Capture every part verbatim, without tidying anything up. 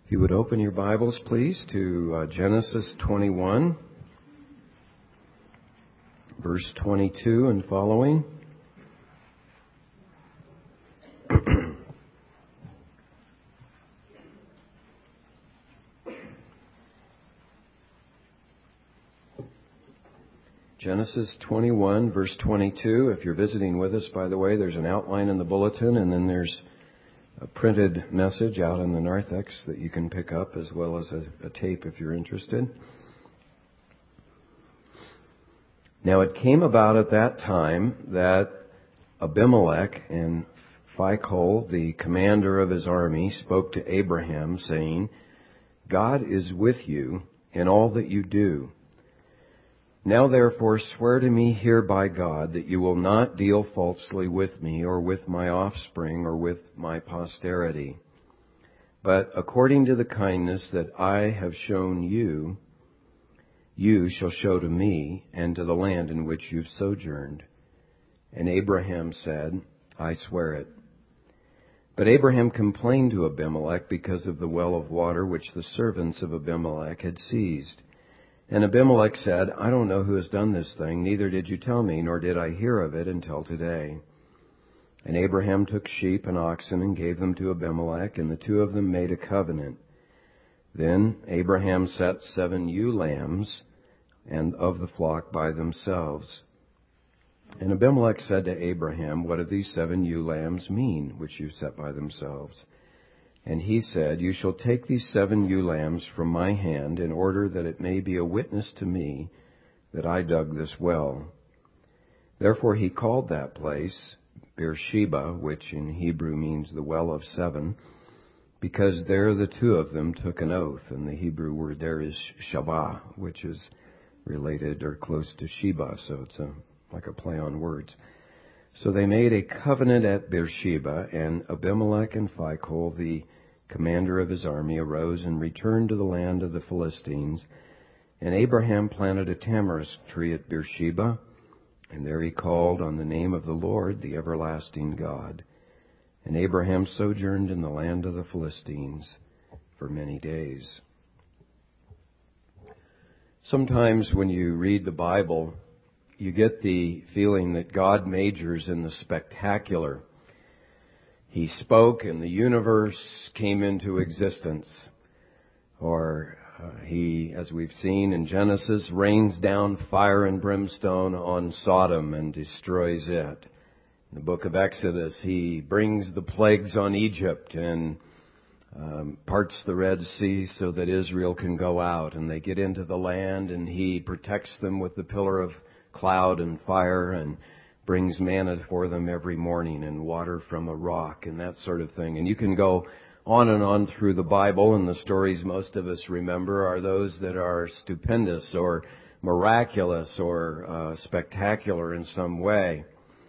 If you would open your Bibles, please, to uh, Genesis twenty-one, verse twenty-two and following. Genesis twenty-one, verse twenty-two. If you're visiting with us, by the way, there's an outline in the bulletin, and then there's a printed message out in the narthex that you can pick up, as well as a, a tape if you're interested. Now it came about at that time that Abimelech and Phicol, the commander of his army, spoke to Abraham, saying, God is with you in all that you do. Now therefore swear to me here by God that you will not deal falsely with me or with my offspring or with my posterity. But according to the kindness that I have shown you, you shall show to me and to the land in which you've sojourned. And Abraham said, I swear it. But Abraham complained to Abimelech because of the well of water which the servants of Abimelech had seized. And Abimelech said, I don't know who has done this thing, neither did you tell me, nor did I hear of it until today. And Abraham took sheep and oxen and gave them to Abimelech, and the two of them made a covenant. Then Abraham set seven ewe lambs and of the flock by themselves. And Abimelech said to Abraham, what do these seven ewe lambs mean, which you set by themselves? And he said, you shall take these seven ewe lambs from my hand in order that it may be a witness to me that I dug this well. Therefore he called that place Beersheba, which in Hebrew means the well of seven, because there the two of them took an oath. And the Hebrew word there is Shabbat, which is related or close to Sheba, so it's a, like a play on words. So they made a covenant at Beersheba, and Abimelech and Phicol, the commander of his army, arose and returned to the land of the Philistines. And Abraham planted a tamarisk tree at Beersheba, and there he called on the name of the Lord, the everlasting God. And Abraham sojourned in the land of the Philistines for many days. Sometimes when you read the Bible, you get the feeling that God majors in the spectacular. He spoke and the universe came into existence. Or uh, he, as we've seen in Genesis, rains down fire and brimstone on Sodom and destroys it. In the book of Exodus, he brings the plagues on Egypt and um, parts the Red Sea so that Israel can go out and they get into the land, and he protects them with the pillar of cloud and fire and brings manna for them every morning and water from a rock and that sort of thing. And you can go on and on through the Bible, and the stories most of us remember are those that are stupendous or miraculous or uh, spectacular in some way.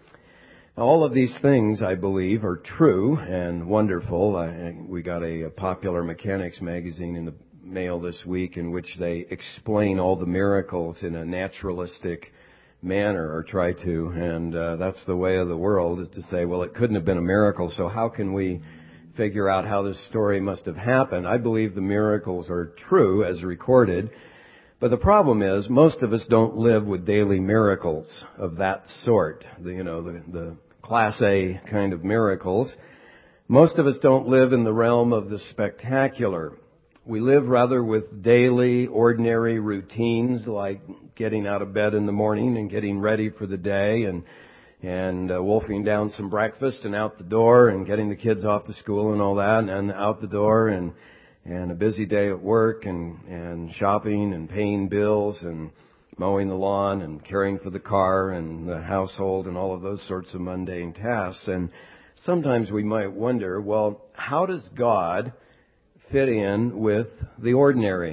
All of these things, I believe, are true and wonderful. Uh, we got a, a Popular Mechanics magazine in the mail this week in which they explain all the miracles in a naturalistic manner, or try to, and uh, that's the way of the world, is to say, well, it couldn't have been a miracle, so how can we figure out how this story must have happened? I believe the miracles are true as recorded, but the problem is most of us don't live with daily miracles of that sort, the, you know, the, the Class A kind of miracles. Most of us don't live in the realm of the spectacular. We live rather with daily, ordinary routines, like getting out of bed in the morning and getting ready for the day and and uh, wolfing down some breakfast and out the door and getting the kids off to school and all that, and, and out the door and and a busy day at work and, and shopping and paying bills and mowing the lawn and caring for the car and the household and all of those sorts of mundane tasks. And sometimes we might wonder, well, how does God fit in with the ordinary?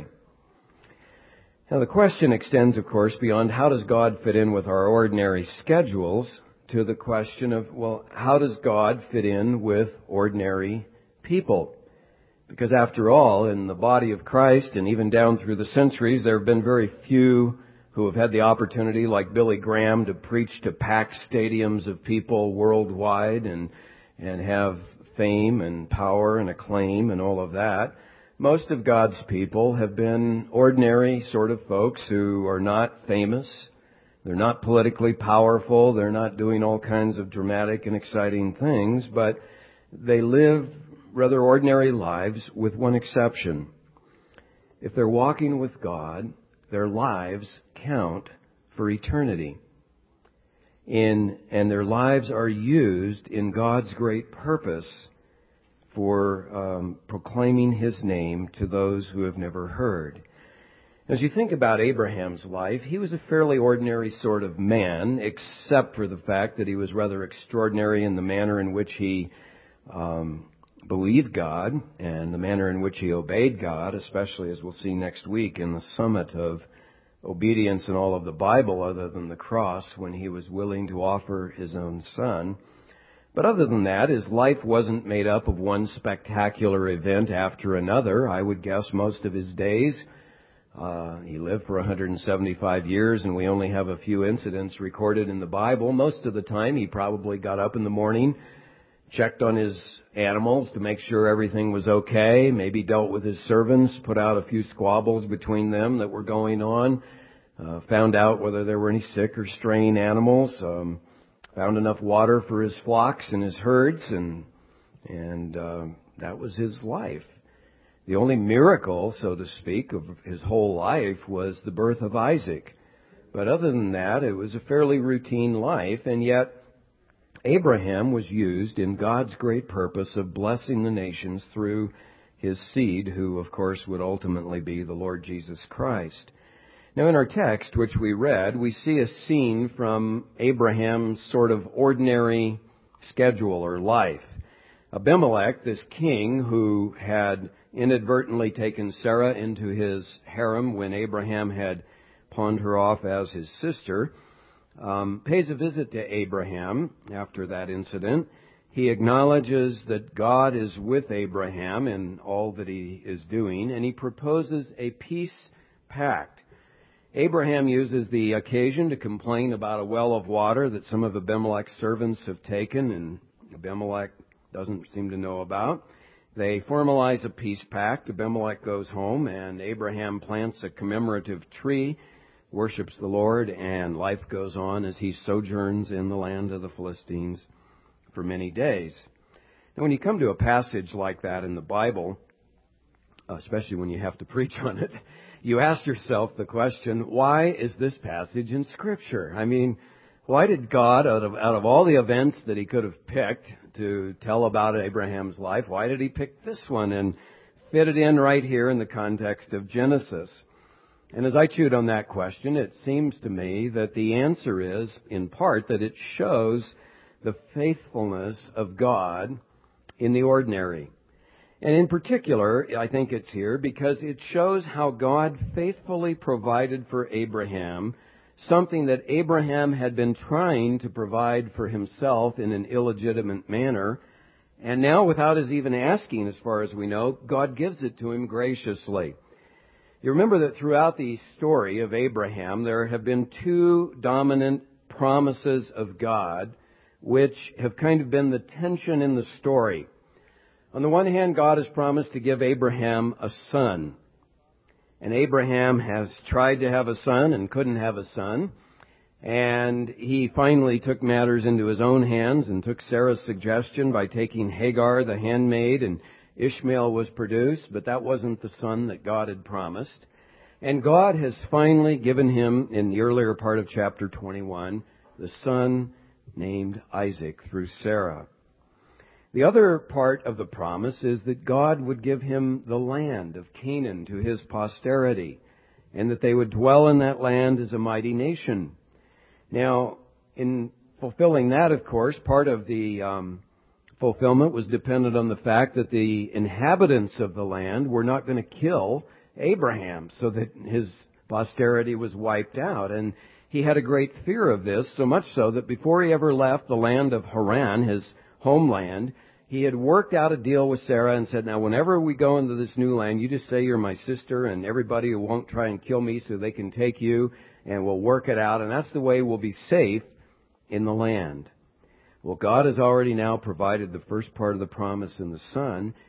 Now the question extends, of course, beyond how does God fit in with our ordinary schedules to the question of, well, how does God fit in with ordinary people? Because after all, in the body of Christ and even down through the centuries, there have been very few who have had the opportunity, like Billy Graham, to preach to packed stadiums of people worldwide and and have fame and power and acclaim and all of that. Most of God's people have been ordinary sort of folks who are not famous. They're not politically powerful. They're not doing all kinds of dramatic and exciting things, but they live rather ordinary lives with one exception. If they're walking with God, their lives count for eternity. In, and their lives are used in God's great purpose for um, proclaiming His name to those who have never heard. As you think about Abraham's life, he was a fairly ordinary sort of man, except for the fact that he was rather extraordinary in the manner in which he um, believed God and the manner in which he obeyed God, especially as we'll see next week in the summit of obedience in all of the Bible other than the cross, when he was willing to offer his own son. But other than that, his life wasn't made up of one spectacular event after another. I would guess most of his days, uh, he lived for one hundred seventy-five years, and we only have a few incidents recorded in the Bible. Most of the time, he probably got up in the morning, checked on his animals to make sure everything was okay, maybe dealt with his servants, put out a few squabbles between them that were going on, uh, found out whether there were any sick or straying animals, um, found enough water for his flocks and his herds, and and uh, that was his life. The only miracle, so to speak, of his whole life was the birth of Isaac. But other than that, it was a fairly routine life, and yet Abraham was used in God's great purpose of blessing the nations through his seed, who, of course, would ultimately be the Lord Jesus Christ. Now, in our text, which we read, we see a scene from Abraham's sort of ordinary schedule or life. Abimelech, this king who had inadvertently taken Sarah into his harem when Abraham had pawned her off as his sister, Um, pays a visit to Abraham after that incident. He acknowledges that God is with Abraham in all that he is doing, and he proposes a peace pact. Abraham uses the occasion to complain about a well of water that some of Abimelech's servants have taken, and Abimelech doesn't seem to know about. They formalize a peace pact. Abimelech goes home, and Abraham plants a commemorative tree, worships the Lord, and life goes on as he sojourns in the land of the Philistines for many days. Now, when you come to a passage like that in the Bible, especially when you have to preach on it, you ask yourself the question, why is this passage in Scripture? I mean, why did God, out of, out of all the events that He could have picked to tell about Abraham's life, why did He pick this one and fit it in right here in the context of Genesis? And as I chewed on that question, it seems to me that the answer is, in part, that it shows the faithfulness of God in the ordinary. And in particular, I think it's here because it shows how God faithfully provided for Abraham something that Abraham had been trying to provide for himself in an illegitimate manner. And now, without his even asking, as far as we know, God gives it to him graciously. You remember that throughout the story of Abraham, there have been two dominant promises of God which have kind of been the tension in the story. On the one hand, God has promised to give Abraham a son. And Abraham has tried to have a son and couldn't have a son. And he finally took matters into his own hands and took Sarah's suggestion by taking Hagar, the handmaid, and Ishmael was produced, but that wasn't the son that God had promised. And God has finally given him, in the earlier part of chapter twenty-one, the son named Isaac through Sarah. The other part of the promise is that God would give him the land of Canaan to his posterity, and that they would dwell in that land as a mighty nation. Now, in fulfilling that, of course, part of the um, fulfillment was dependent on the fact that the inhabitants of the land were not going to kill Abraham, so that his posterity was wiped out. And he had a great fear of this, so much so that before he ever left the land of Haran, his homeland, he had worked out a deal with Sarah and said, now whenever we go into this new land, you just say you're my sister, and everybody won't try and kill me so they can take you, and we'll work it out, and that's the way we'll be safe in the land. Well, God has already now provided the first part of the promise in the Son,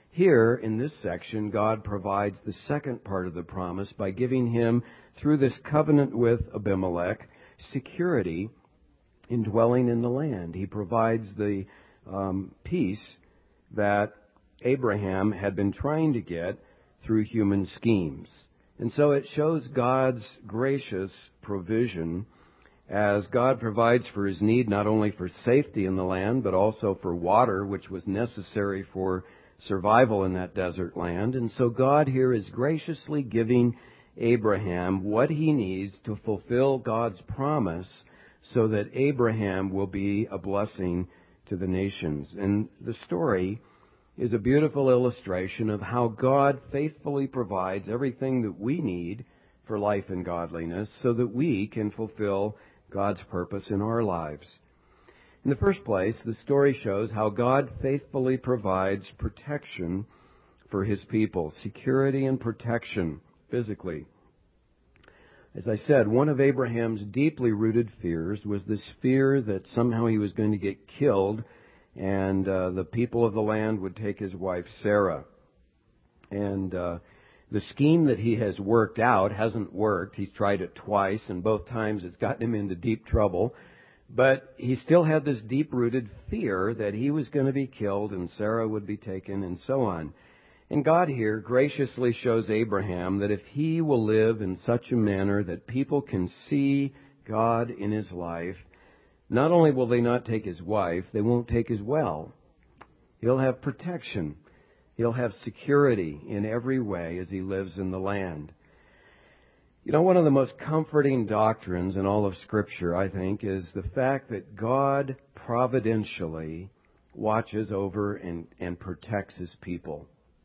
Here, in this section, God provides the second part of the promise by giving him, through this covenant with Abimelech, security in dwelling in the land. He provides the um, peace that Abraham had been trying to get through human schemes. And so it shows God's gracious provision as God provides for his need not only for safety in the land, but also for water, which was necessary for survival in that desert land. And so God here is graciously giving Abraham what he needs to fulfill God's promise so that Abraham will be a blessing to the nations. And the story is a beautiful illustration of how God faithfully provides everything that we need for life and godliness so that we can fulfill God's purpose in our lives. In the first place, the story shows how God faithfully provides protection for his people, security and protection physically. As I said, one of Abraham's deeply rooted fears was this fear that somehow he was going to get killed and uh, the people of the land would take his wife Sarah. And uh, the scheme that he has worked out hasn't worked. He's tried it twice, and both times it's gotten him into deep trouble. But he still had this deep-rooted fear that he was going to be killed and Sarah would be taken and so on. And God here graciously shows Abraham that if he will live in such a manner that people can see God in his life, not only will they not take his wife, they won't take his well. He'll have protection. He'll have security in every way as he lives in the land. You know, one of the most comforting doctrines in all of Scripture, I think, is the fact that God providentially watches over and, and protects his people.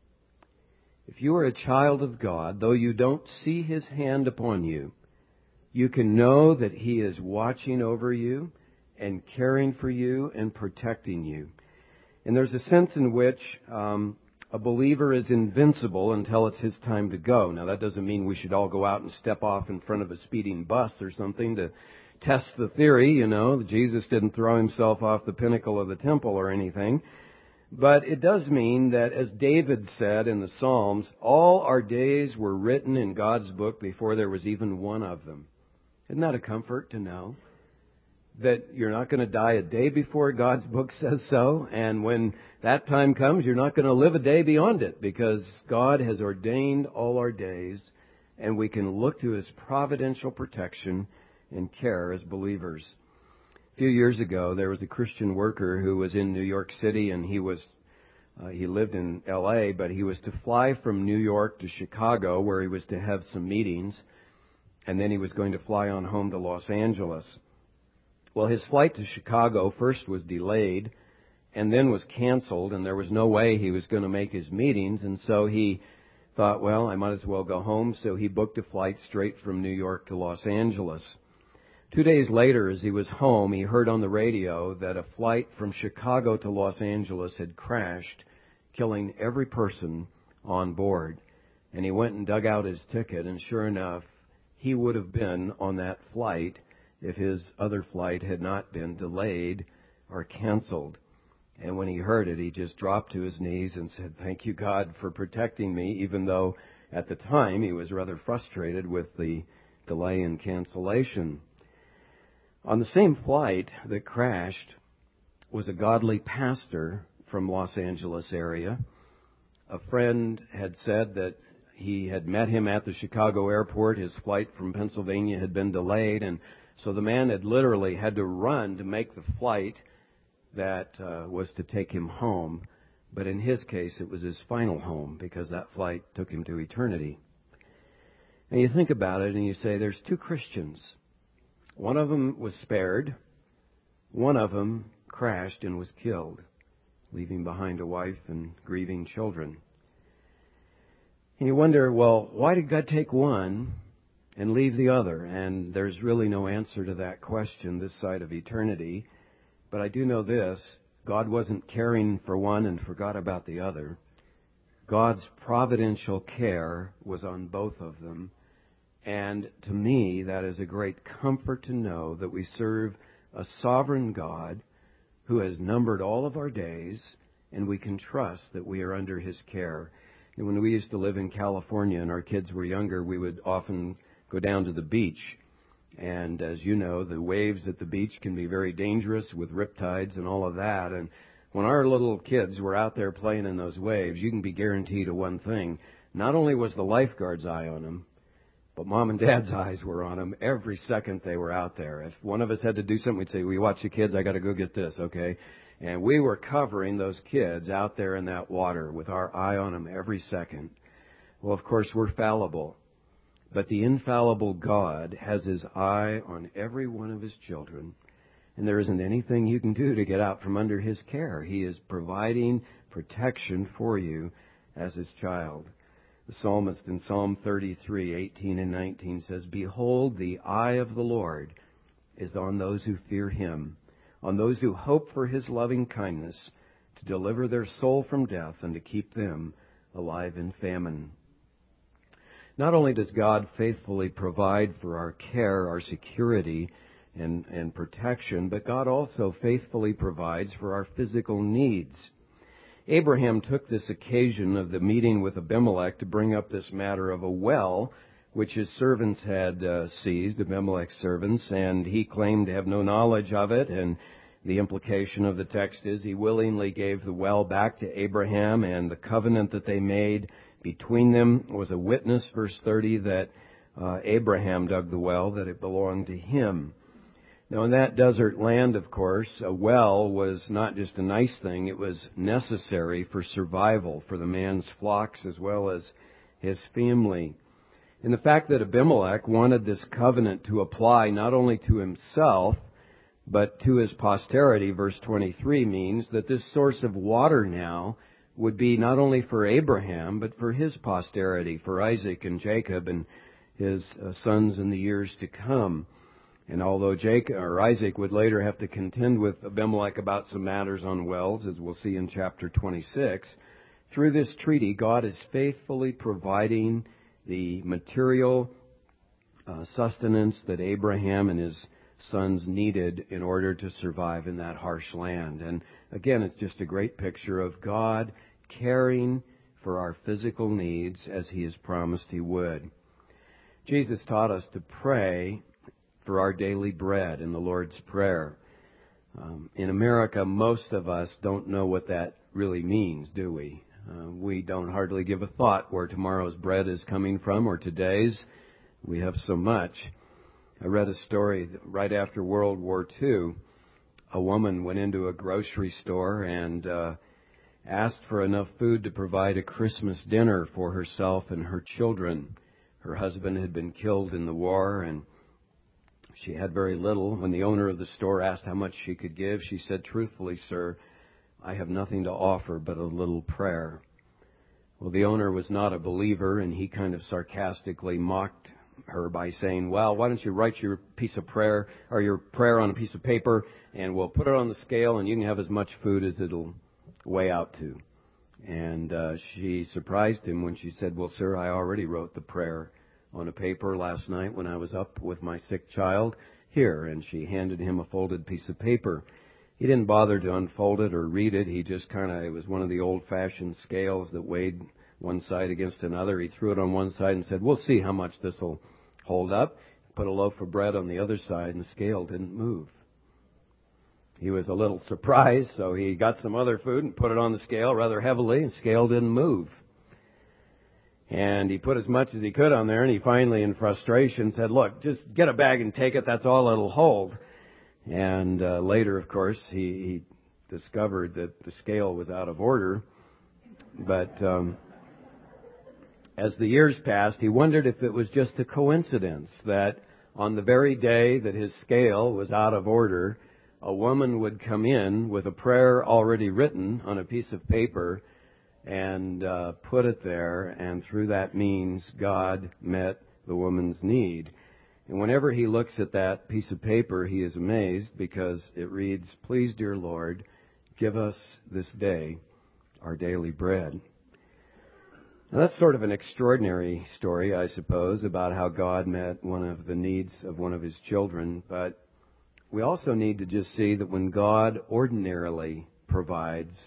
If you are a child of God, though you don't see his hand upon you, you can know that he is watching over you and caring for you and protecting you. And there's a sense in which um, a believer is invincible until it's his time to go. Now, that doesn't mean we should all go out and step off in front of a speeding bus or something to test the theory, you know. Jesus didn't throw himself off the pinnacle of the temple or anything. But it does mean that, as David said in the Psalms, all our days were written in God's book before there was even one of them. Isn't that a comfort to know that you're not going to die a day before God's book says so, and when that time comes, you're not going to live a day beyond it, because God has ordained all our days, and we can look to his providential protection and care as believers. A few years ago, there was a Christian worker who was in New York City, and he was uh, he lived in L A, but he was to fly from New York to Chicago, where he was to have some meetings, and then he was going to fly on home to Los Angeles. Well, his flight to Chicago first was delayed and then was canceled, and there was no way he was going to make his meetings, and so he thought, well, I might as well go home, so he booked a flight straight from New York to Los Angeles. Two days later, as he was home, he heard on the radio that a flight from Chicago to Los Angeles had crashed, killing every person on board. And he went and dug out his ticket, and sure enough, he would have been on that flight if his other flight had not been delayed or canceled. And when he heard it, he just dropped to his knees and said, "Thank you, God, for protecting me," even though at the time he was rather frustrated with the delay and cancellation. On the same flight that crashed was a godly pastor from Los Angeles area. A friend had said that he had met him at the Chicago airport. His flight from Pennsylvania had been delayed, and so the man had literally had to run to make the flight that uh, was to take him home. But in his case, it was his final home, because that flight took him to eternity. And you think about it and you say, there's two Christians. One of them was spared. One of them crashed and was killed, leaving behind a wife and grieving children. And you wonder, well, why did God take one and leave the other? And there's really no answer to that question this side of eternity. But I do know this: God wasn't caring for one and forgot about the other. God's providential care was on both of them. And to me, that is a great comfort to know that we serve a sovereign God who has numbered all of our days and we can trust that we are under His care. And when we used to live in California and our kids were younger, we would often go down to the beach. And as you know, the waves at the beach can be very dangerous with riptides and all of that. And when our little kids were out there playing in those waves, you can be guaranteed of one thing. Not only was the lifeguard's eye on them, but Mom and Dad's eyes were on them every second they were out there. If one of us had to do something, we'd say, "We watch the kids, I got to go get this," okay? And we were covering those kids out there in that water with our eye on them every second. Well, of course, we're fallible. But the infallible God has His eye on every one of His children. And there isn't anything you can do to get out from under His care. He is providing protection for you as His child. The psalmist in Psalm thirty-three, eighteen and nineteen says, "Behold, the eye of the Lord is on those who fear Him, on those who hope for His loving kindness, to deliver their soul from death and to keep them alive in famine." Not only does God faithfully provide for our care, our security, and, and protection, but God also faithfully provides for our physical needs. Abraham took this occasion of the meeting with Abimelech to bring up this matter of a well, which his servants had uh, seized, Abimelech's servants, and he claimed to have no knowledge of it, and the implication of the text is he willingly gave the well back to Abraham, and the covenant that they made between them was a witness, verse thirty, that uh, Abraham dug the well, that it belonged to him. Now, in that desert land, of course, a well was not just a nice thing, it was necessary for survival for the man's flocks as well as his family. And the fact that Abimelech wanted this covenant to apply not only to himself, but to his posterity, verse twenty-three, means that this source of water now would be not only for Abraham, but for his posterity, for Isaac and Jacob and his uh, sons in the years to come. And although Jacob or Isaac would later have to contend with Abimelech about some matters on wells, as we'll see in chapter twenty-six, through this treaty, God is faithfully providing the material uh, sustenance that Abraham and his sons needed in order to survive in that harsh land. And again, it's just a great picture of God caring for our physical needs as He has promised He would. Jesus taught us to pray for our daily bread in the Lord's Prayer. Um, in America, most of us don't know what that really means, do we? Uh, we don't hardly give a thought where tomorrow's bread is coming from or today's. We have so much. I read a story right after World War Two. A woman went into a grocery store and uh, asked for enough food to provide a Christmas dinner for herself and her children. Her husband had been killed in the war, and she had very little. When the owner of the store asked how much she could give, she said, "Truthfully, sir, I have nothing to offer but a little prayer." Well, the owner was not a believer, and he kind of sarcastically mocked her by saying, "Well, why don't you write your piece of prayer or your prayer on a piece of paper, and we'll put it on the scale, and you can have as much food as it'll weigh out to." And uh, she surprised him when she said, "Well, sir, I already wrote the prayer on a paper last night when I was up with my sick child. Here," and she handed him a folded piece of paper. He didn't bother to unfold it or read it. He just kind of, it was one of the old-fashioned scales that weighed one side against another. He threw it on one side and said, "We'll see how much this will hold up." Put a loaf of bread on the other side, and the scale didn't move. He was a little surprised, so he got some other food and put it on the scale rather heavily, and the scale didn't move. And he put as much as he could on there, and he finally, in frustration, said, "Look, just get a bag and take it. That's all it'll hold." And uh, later, of course, he, he discovered that the scale was out of order. But um, as the years passed, he wondered if it was just a coincidence that on the very day that his scale was out of order, a woman would come in with a prayer already written on a piece of paper and uh, put it there, and through that means God met the woman's need. And whenever he looks at that piece of paper, he is amazed because it reads, "Please, dear Lord, give us this day our daily bread." Now, that's sort of an extraordinary story, I suppose, about how God met one of the needs of one of His children. But we also need to just see that when God ordinarily provides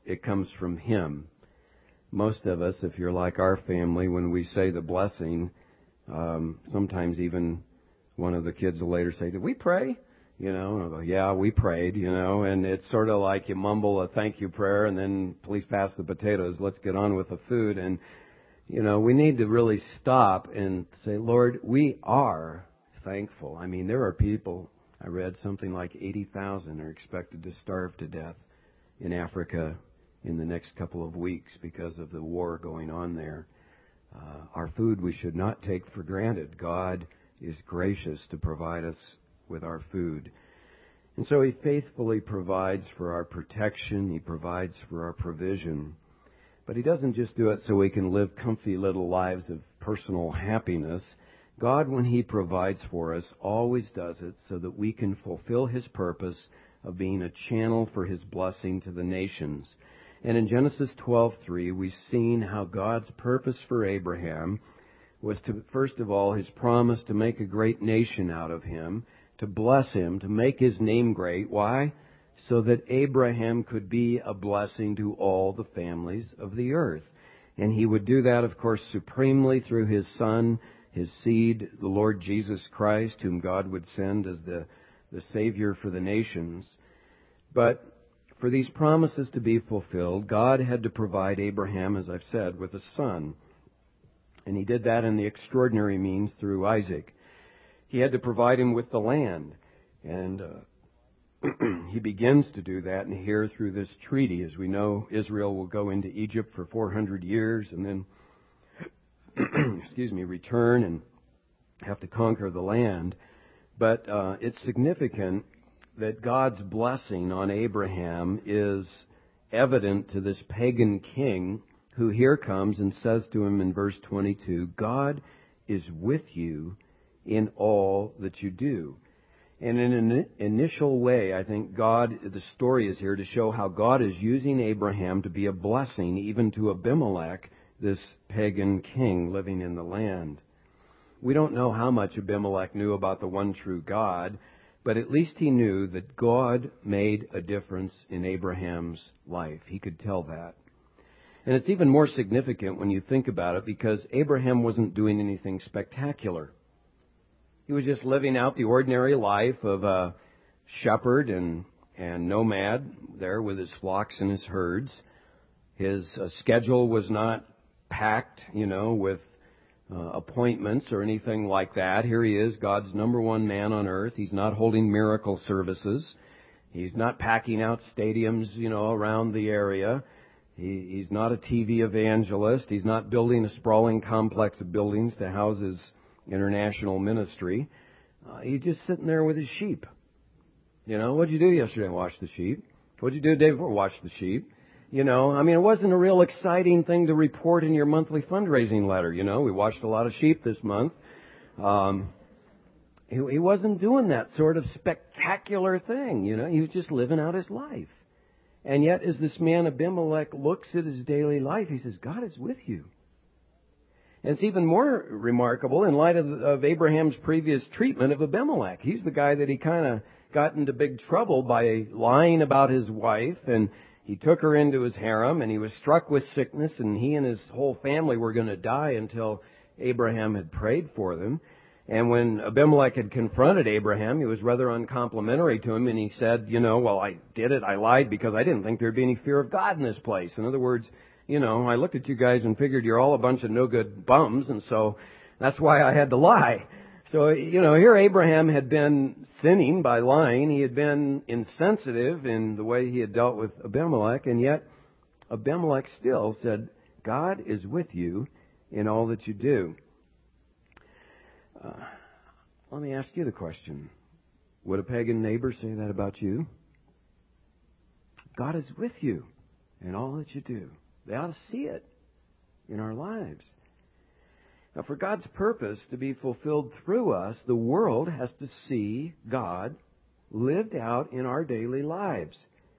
it comes from Him. Most of us, if you're like our family, when we say the blessing, um, sometimes even one of the kids will later say, did we pray? You know, and I'll go, yeah, we prayed, you know, and it's sort of like you mumble a thank you prayer and then please pass the potatoes, let's get on with the food. And, you know, we need to really stop and say, Lord, we are thankful. I mean, there are people, I read something like eighty thousand are expected to starve to death in Africa in the next couple of weeks because of the war going on there. Uh, our food we should not take for granted. God is gracious to provide us with our food. And so He faithfully provides for our protection. He provides for our provision. But He doesn't just do it so we can live comfy little lives of personal happiness. God, when He provides for us, always does it so that we can fulfill His purpose of being a channel for His blessing to the nations. And in Genesis twelve three, we've seen how God's purpose for Abraham was to, first of all, His promise to make a great nation out of him, to bless him, to make his name great. Why? So that Abraham could be a blessing to all the families of the earth. And He would do that, of course, supremely through His Son, His seed, the Lord Jesus Christ, whom God would send as the, the Savior for the nations. But for these promises to be fulfilled, God had to provide Abraham, as I've said, with a son. And He did that in the extraordinary means through Isaac. He had to provide him with the land. And uh, He begins to do that and here through this treaty. As we know, Israel will go into Egypt for four hundred years and then, excuse me, return and have to conquer the land. But uh, it's significant that God's blessing on Abraham is evident to this pagan king who here comes and says to him in verse twenty-two, God is with you in all that you do. And in an initial way, I think God, the story is here to show how God is using Abraham to be a blessing even to Abimelech, this pagan king living in the land. We don't know how much Abimelech knew about the one true God, but at least he knew that God made a difference in Abraham's life. He could tell that. And it's even more significant when you think about it because Abraham wasn't doing anything spectacular. He was just living out the ordinary life of a shepherd and, and nomad there with his flocks and his herds. His uh, schedule was not packed, you know, with uh, appointments or anything like that. Here he is, God's number one man on earth. He's not holding miracle services. He's not packing out stadiums, you know, around the area. He, he's not a T V evangelist. He's not building a sprawling complex of buildings to house his international ministry. Uh, he's just sitting there with his sheep. You know, what'd you do yesterday? Wash the sheep. What'd you do the day before? Wash the sheep. You know, I mean, it wasn't a real exciting thing to report in your monthly fundraising letter. You know, we washed a lot of sheep this month. Um, he, he wasn't doing that sort of spectacular thing. You know, he was just living out his life. And yet, as this man Abimelech looks at his daily life, he says, God is with you. And it's even more remarkable in light of, of Abraham's previous treatment of Abimelech. He's the guy that he kind of got into big trouble by lying about his wife, and he took her into his harem, and he was struck with sickness, and he and his whole family were going to die until Abraham had prayed for them. And when Abimelech had confronted Abraham, he was rather uncomplimentary to him, and he said, you know, well, I did it, I lied because I didn't think there'd be any fear of God in this place. In other words, you know, I looked at you guys and figured you're all a bunch of no-good bums, and so that's why I had to lie. So, you know, here Abraham had been sinning by lying. He had been insensitive in the way he had dealt with Abimelech, and yet Abimelech still said, God is with you in all that you do. Uh, let me ask you the question. Would a pagan neighbor say that about you? God is with you in all that you do. They ought to see it in our lives. Now, for God's purpose to be fulfilled through us, the world has to see God lived out in our daily lives.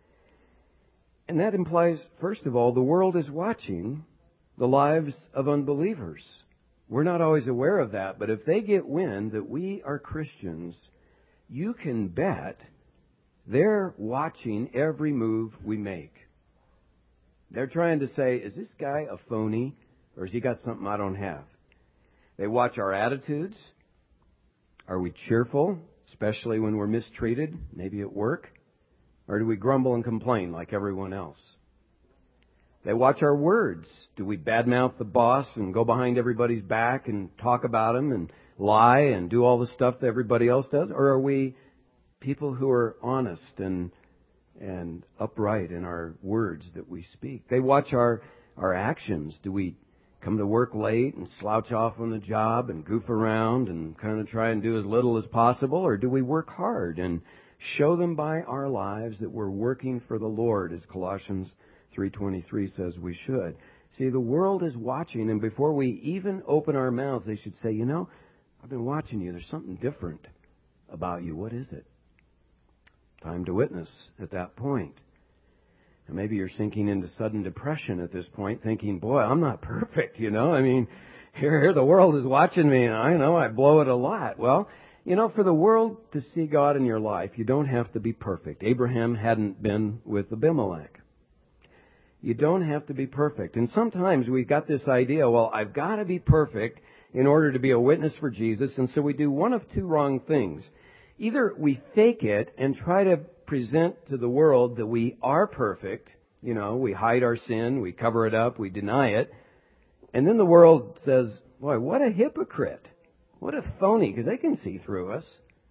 And that implies, first of all, the world is watching the lives of unbelievers. We're not always aware of that, but if they get wind that we are Christians, you can bet they're watching every move we make. They're trying to say, is this guy a phony or has he got something I don't have? They watch our attitudes. Are we cheerful, especially when we're mistreated, maybe at work? Or do we grumble and complain like everyone else? They watch our words. Do we badmouth the boss and go behind everybody's back and talk about him and lie and do all the stuff that everybody else does? Or are we people who are honest and and upright in our words that we speak? They watch our, our actions. Do we come to work late and slouch off on the job and goof around and kind of try and do as little as possible? Or do we work hard and show them by our lives that we're working for the Lord, as Colossians three twenty-three says we should? See, the world is watching, and before we even open our mouths, they should say, you know, I've been watching you. There's something different about you. What is it? Time to witness at that point. And maybe you're sinking into sudden depression at this point, thinking, boy, I'm not perfect, you know. I mean, here, here the world is watching me, and I know I blow it a lot. Well, you know, for the world to see God in your life, you don't have to be perfect. Abraham hadn't been with Abimelech. You don't have to be perfect. And sometimes we've got this idea, well, I've got to be perfect in order to be a witness for Jesus. And so we do one of two wrong things. Either we fake it and try to present to the world that we are perfect. You know, we hide our sin, we cover it up, we deny it. And then the world says, boy, what a hypocrite. What a phony, because they can see through us.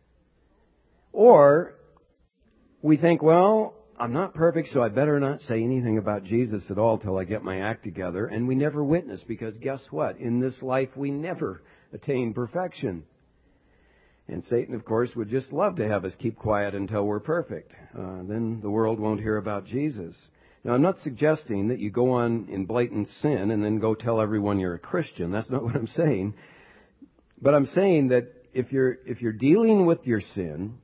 Or we think, well, I'm not perfect, so I better not say anything about Jesus at all till I get my act together. And we never witness, because guess what? In this life, we never attain perfection. And Satan, of course, would just love to have us keep quiet until we're perfect. Uh, then the world won't hear about Jesus. Now, I'm not suggesting that you go on in blatant sin and then go tell everyone you're a Christian. That's not what I'm saying. But I'm saying that if you're if you're dealing with your sin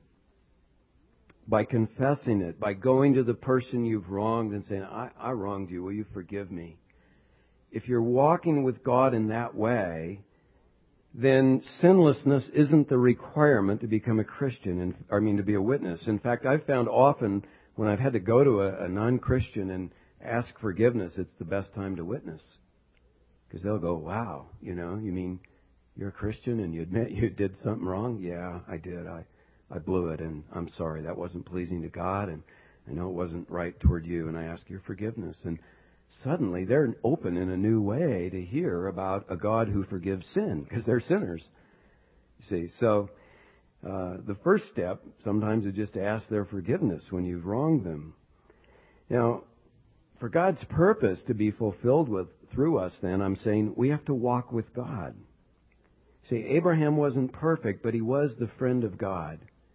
by confessing it, by going to the person you've wronged and saying, I, I wronged you, will you forgive me? If you're walking with God in that way, then sinlessness isn't the requirement to become a Christian, and I mean to be a witness. In fact, I've found often when I've had to go to a, a non-Christian and ask forgiveness, it's the best time to witness. Because they'll go, wow, you know, you mean you're a Christian and you admit you did something wrong? Yeah, I did. I, I blew it, and I'm sorry. That wasn't pleasing to God, and I know it wasn't right toward you, and I ask your forgiveness. And suddenly they're open in a new way to hear about a God who forgives sin, because they're sinners. You see, so uh, the first step sometimes is just to ask their forgiveness when you've wronged them. Now, for God's purpose to be fulfilled with through us, then, I'm saying we have to walk with God. See, Abraham wasn't perfect, but he was the friend of God.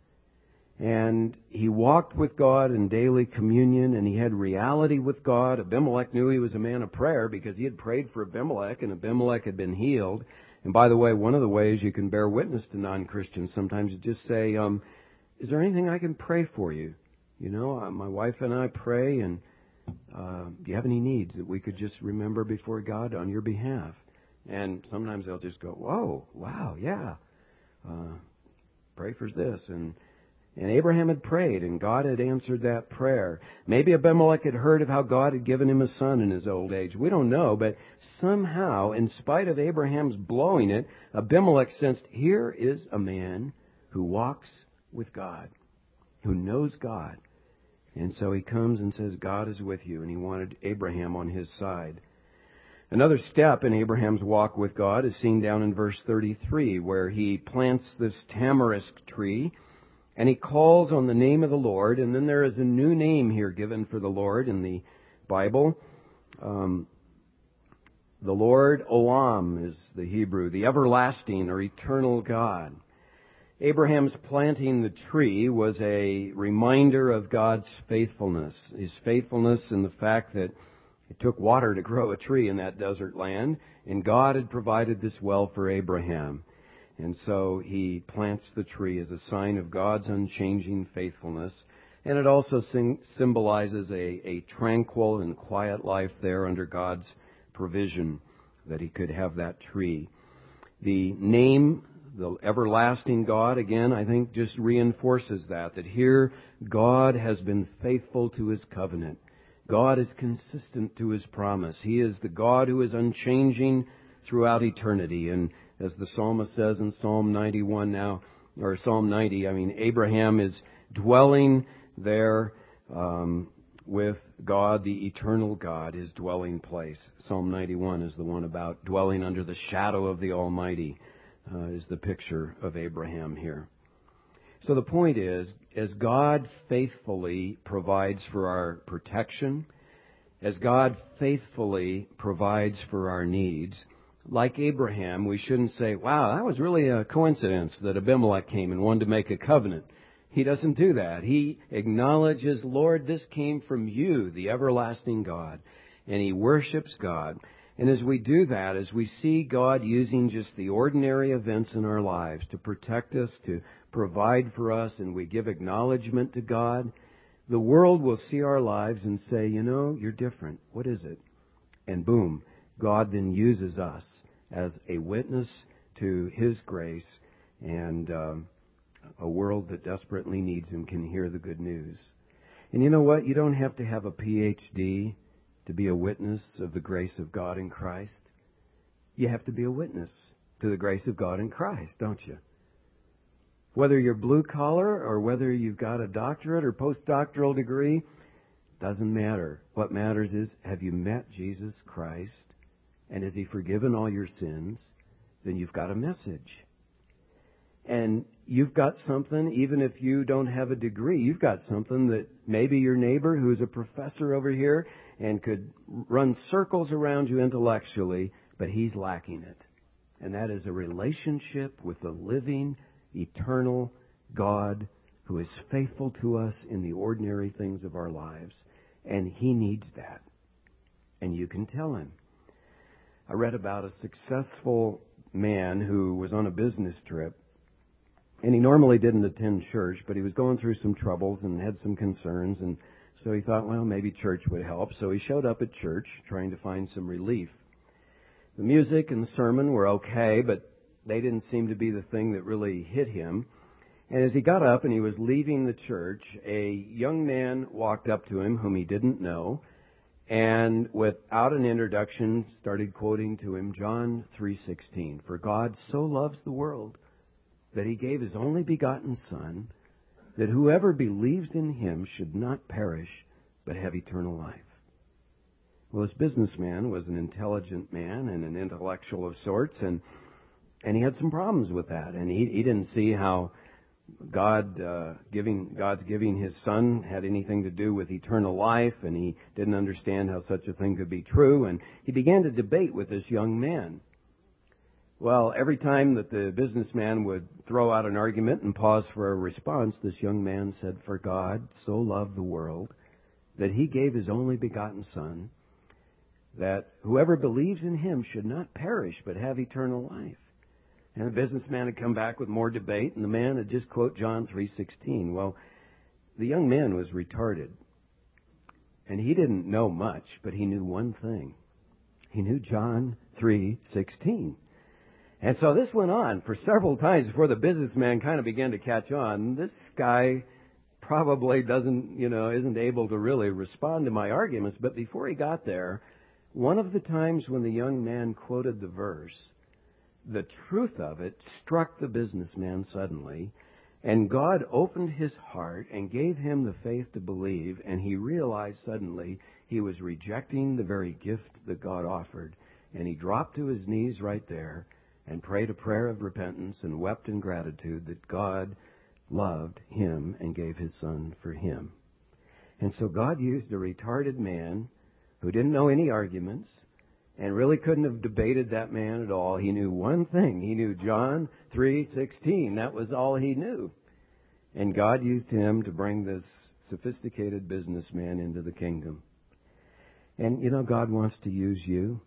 And he walked with God in daily communion, and he had reality with God. Abimelech knew he was a man of prayer because he had prayed for Abimelech, and Abimelech had been healed. And by the way, one of the ways you can bear witness to non-Christians sometimes is just say, um, is there anything I can pray for you? You know, uh, my wife and I pray, and uh, do you have any needs that we could just remember before God on your behalf? And sometimes they'll just go, whoa, wow, yeah, uh, pray for this. And And Abraham had prayed, and God had answered that prayer. Maybe Abimelech had heard of how God had given him a son in his old age. We don't know, but somehow, in spite of Abraham's blowing it, Abimelech sensed, here is a man who walks with God, who knows God. And so he comes and says, God is with you, and he wanted Abraham on his side. Another step in Abraham's walk with God is seen down in verse thirty-three, where he plants this tamarisk tree, and he calls on the name of the Lord. And then there is a new name here given for the Lord in the Bible. Um, the Lord, Olam, is the Hebrew, the everlasting or eternal God. Abraham's planting the tree was a reminder of God's faithfulness. His faithfulness in the fact that it took water to grow a tree in that desert land, and God had provided this well for Abraham. And so he plants the tree as a sign of God's unchanging faithfulness. And it also sing, symbolizes a, a tranquil and quiet life there under God's provision, that he could have that tree. The name, the everlasting God, again, I think just reinforces that, that here God has been faithful to his covenant. God is consistent to His promise. He is the God who is unchanging throughout eternity. And as the psalmist says in Psalm ninety-one now, or Psalm ninety, I mean, Abraham is dwelling there um, with God, the eternal God, His dwelling place. Psalm ninety-one is the one about dwelling under the shadow of the Almighty, uh, is the picture of Abraham here. So the point is, as God faithfully provides for our protection, as God faithfully provides for our needs, like Abraham, we shouldn't say, wow, that was really a coincidence that Abimelech came and wanted to make a covenant. He doesn't do that. He acknowledges, Lord, this came from you, the everlasting God. And he worships God. And as we do that, as we see God using just the ordinary events in our lives to protect us, to provide for us, and we give acknowledgement to God, the world will see our lives and say, you know, you're different. What is it? And boom, God then uses us as a witness to His grace, and um, a world that desperately needs Him can hear the good news. And you know what? You don't have to have a P H D to be a witness of the grace of God in Christ. You have to be a witness to the grace of God in Christ, don't you? Whether you're blue collar or whether you've got a doctorate or postdoctoral degree, doesn't matter. What matters is, have you met Jesus Christ? And has He forgiven all your sins? Then you've got a message. And you've got something, even if you don't have a degree, you've got something that maybe your neighbor who's a professor over here and could run circles around you intellectually, but he's lacking it. And that is a relationship with the living, eternal God who is faithful to us in the ordinary things of our lives. And He needs that. And you can tell Him. I read about a successful man who was on a business trip, and he normally didn't attend church, but he was going through some troubles and had some concerns, and so he thought, well, maybe church would help. So he showed up at church trying to find some relief. The music and the sermon were okay, but they didn't seem to be the thing that really hit him. And as he got up and he was leaving the church, a young man walked up to him whom he didn't know, and without an introduction started quoting to him John three sixteen. For God so loves the world that He gave His only begotten Son, that whoever believes in Him should not perish, but have eternal life. Well, this businessman was an intelligent man and an intellectual of sorts, and and he had some problems with that. And he, he didn't see how God uh, giving God's giving His Son had anything to do with eternal life, and he didn't understand how such a thing could be true. And he began to debate with this young man. Well, every time that the businessman would throw out an argument and pause for a response, this young man said, for God so loved the world that He gave His only begotten Son, that whoever believes in Him should not perish but have eternal life. And the businessman had come back with more debate, and the man had just quoted John three sixteen. Well, the young man was retarded. And he didn't know much, but he knew one thing. He knew John three sixteen. And so this went on for several times before the businessman kind of began to catch on. This guy probably doesn't, you know, isn't able to really respond to my arguments. But before he got there, one of the times when the young man quoted the verse, the truth of it struck the businessman suddenly, and God opened his heart and gave him the faith to believe, and he realized suddenly he was rejecting the very gift that God offered. And he dropped to his knees right there and prayed a prayer of repentance and wept in gratitude that God loved him and gave His Son for him. And so God used a retarded man who didn't know any arguments and really couldn't have debated that man at all. He knew one thing. He knew John three sixteen. That was all he knew. And God used him to bring this sophisticated businessman into the kingdom. And, you know, God wants to use you.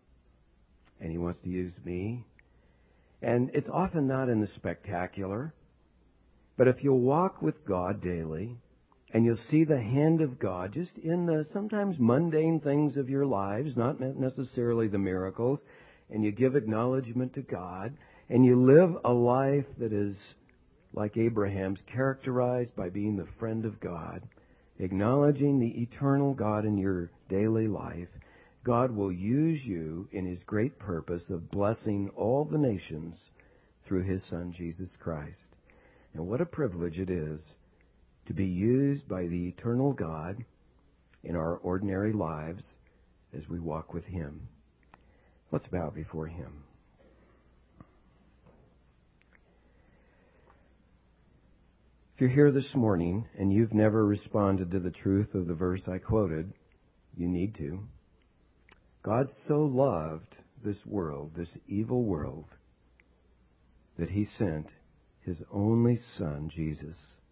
And He wants to use me. And it's often not in the spectacular. But if you'll walk with God daily, and you'll see the hand of God just in the sometimes mundane things of your lives, not necessarily the miracles, and you give acknowledgement to God, and you live a life that is like Abraham's, characterized by being the friend of God, acknowledging the eternal God in your daily life, God will use you in His great purpose of blessing all the nations through His Son, Jesus Christ. And what a privilege it is to be used by the eternal God in our ordinary lives as we walk with Him. Let's bow before Him. If you're here this morning and you've never responded to the truth of the verse I quoted, you need to. God so loved this world, this evil world, that He sent His only Son, Jesus.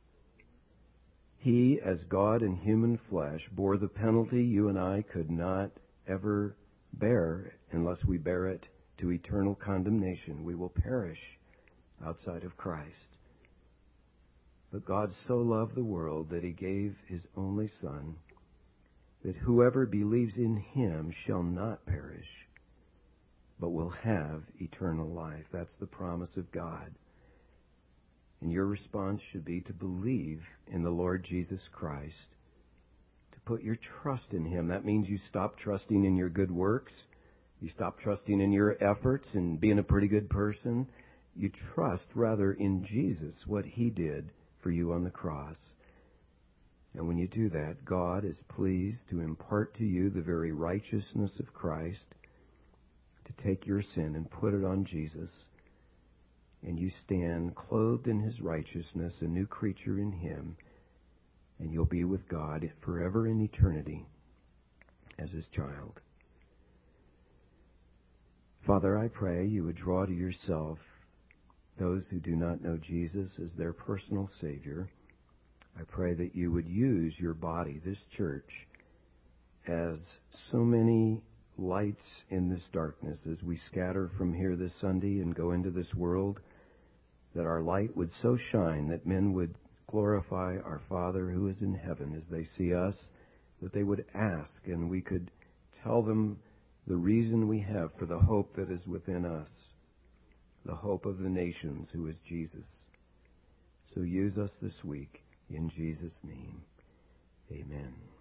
He, as God in human flesh, bore the penalty you and I could not ever bear unless we bear it to eternal condemnation. We will perish outside of Christ. But God so loved the world that He gave His only Son, that whoever believes in Him shall not perish, but will have eternal life. That's the promise of God. And your response should be to believe in the Lord Jesus Christ, to put your trust in Him. That means you stop trusting in your good works. You stop trusting in your efforts and being a pretty good person. You trust rather in Jesus, what He did for you on the cross. And when you do that, God is pleased to impart to you the very righteousness of Christ, to take your sin and put it on Jesus. And you stand clothed in His righteousness, a new creature in Him, and you'll be with God forever in eternity as His child. Father, I pray you would draw to yourself those who do not know Jesus as their personal Savior. I pray that you would use your body, this church, as so many lights in this darkness as we scatter from here this Sunday and go into this world, that our light would so shine that men would glorify our Father who is in heaven as they see us, that they would ask and we could tell them the reason we have for the hope that is within us, the hope of the nations who is Jesus. So use us this week in Jesus' name. Amen.